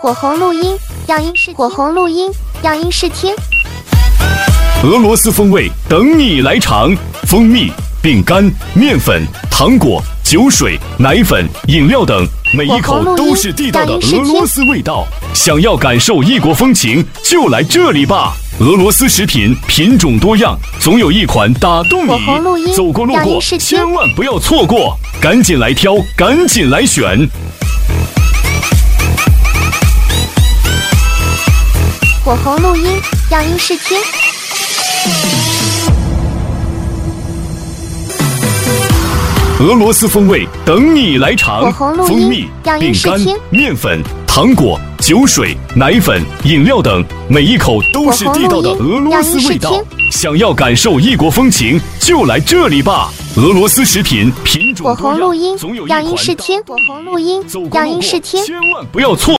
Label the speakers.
Speaker 1: 火红录音，样音试火红录音，样音试听。
Speaker 2: 俄罗斯风味等你来尝，蜂蜜、饼干、面粉、糖果、酒水、奶粉、饮料等，每一口都是地道的俄罗斯味道。想要感受异国风情，就来这里吧！俄罗斯食品品种多样，总有一款打动你。走过路过，千万不要错过，赶紧来挑，赶紧来选。
Speaker 1: 火红录音，样音试听。
Speaker 2: 俄罗斯风味等你来尝，蜂蜜、饼干、面粉、糖果、酒水、奶粉、饮料等，每一口都是地道的俄罗斯味道。想要感受异国风情，就来这里吧！俄罗斯食品品种多样，总有一款打动你。走过路过，千万不要错。